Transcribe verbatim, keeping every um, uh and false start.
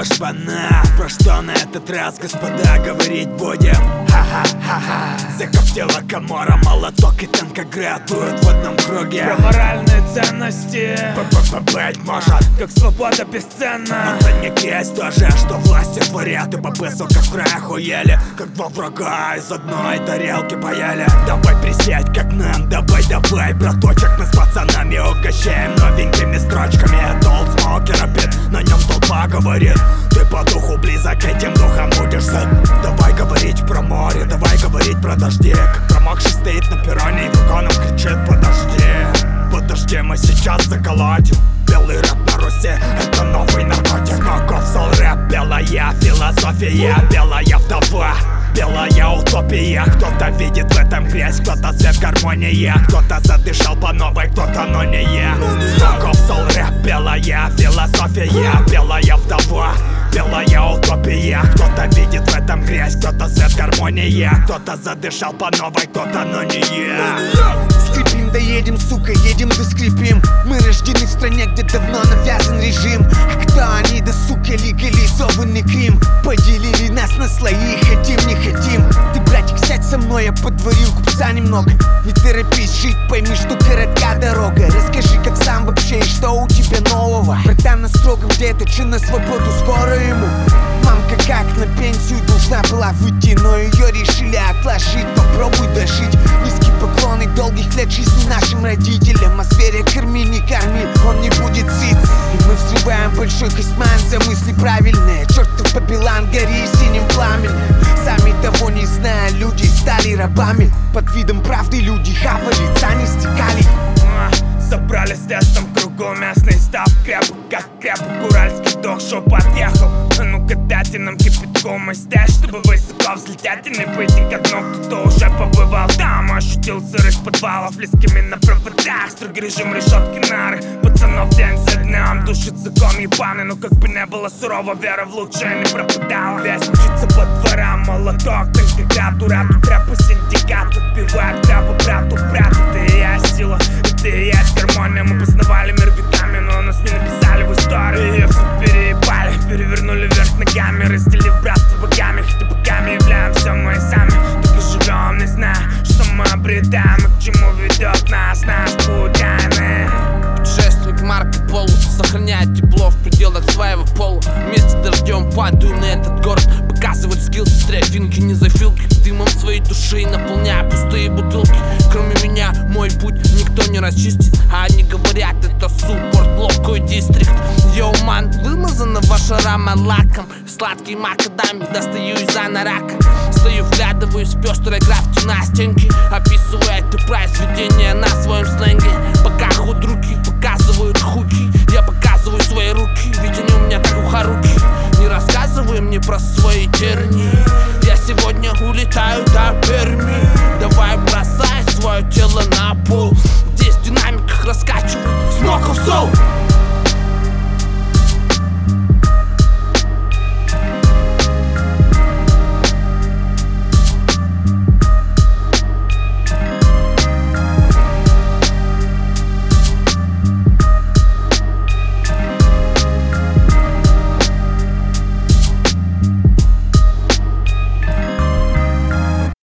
снова шпана. Про что на этот раз, господа, говорить будем? Ха-ха-ха-ха. Закоптила комора, молоток и танкоград дуют в одном круге. Про моральные ценности Быть может, как свобода бесценна. но не есть тоже, что власти творят. И попы, сука, в край охуели, как два врага из одной тарелки поели. Давай присядь, как нам, давай, давай, браточек. Мы с пацанами угощаем новенькими строчками. Это Old Smoker бит, на нем толпа говорит. Ты по духу близок, этим духом будешь сыт. Давай говорить про море, давай говорить про дожди. Как промокший стоит на перроне и вагоном кричит: подожди, подожди, мы сейчас заколотим. Белый рэп на Руси, это новый наркотик. Смоков, сол, рэп, белая философия, белая вдова, белая утопия. Кто-то видит в этом грязь, кто-то свет, гармония. Кто-то задышал по новой, кто-то, но не я. Смоков, сол, рэп, белая философия, белая вдова, белая утопия. Кто-то видит в этом грязь, кто-то свет, гармония. Кто-то задышал по новой, кто-то, но не я. Скрипим, да едем, сука, едем, да скрипим. Мы рождены в стране, где давно навязан режим. А кто они, да сука, легализованный Крим? Поделили нас на слои, хотим, не хотим. Ты, братик, сядь со мной, я подварил купца немного. Не торопись жить, пойми, что коротка дорога. Расскажи, как сам вообще и что у тебя нового. Братан на строгом где-то, че на свободу скоро ему. Мамка как на пенсию должна была выйти, но ее решили отложить. Попробуй дожить. Низкий поклон и долгих лет жизни нашим родителям. А зверя корми, не корми, он не будет сыт. И мы взрываем большой косман за мысли правильные. Чертов Бабилан, гори синим пламенем. Сами того не зная, люди стали рабами. Под видом правды люди хавали, цани стекали. Собрались в тесном кругу, местный став крепок, как крепок уральский дох, шо подъехал. А ну-ка дайте нам кипятком и стяж, чтобы высоко взлететь и не пойти ко дну. Кто-то уже побывал там, ощутил сырость подвалов, близкими на проводах. Строгий режим, решетки, нары, пацанов день за днем душит закон ебаный. Но как бы не было сурово, вера в лучшее не пропадала. Весь мчится по дворам, молоток, танкоград, ура, тут рэп и синдикат отбивают крабу, брату, брату, ты и я сила, ты и есть гармония. Мы познавали мир веками, но нас не написали в истории. И все переебали, перевернули вверх ногами, разделив братство богами. Хоть и богами являемся мы сами, так и живем, не зная, что мы обретаем и к чему ведет нас наш путь тайны. Путешественник Марко Поло сохраняет тепло в пределах своего пола. Вместе дождем падаю на этот город, показывают скилл, стряпинки, не зафилки. Дымом своей души наполняя пустые бутылки. Кроме меня мой путь никто не расчистит, а они говорят, это суппорт, блокой дистрикт. Йоу, ман, вымазана ваша рама лаком. Сладкий макадами достаю из анарака. Стою, вглядываюсь в пестрой граффити на стенке, описывая это произведение на своем сленге. Пока худруки показывают хуки, я показываю свои руки, ведь они у меня так у харуки. Не рассказывай мне про свои тернии, я сегодня улетаю до Перми. Давай бросай свое тело на пол, здесь в динамиках раскачивай Смоков Сол.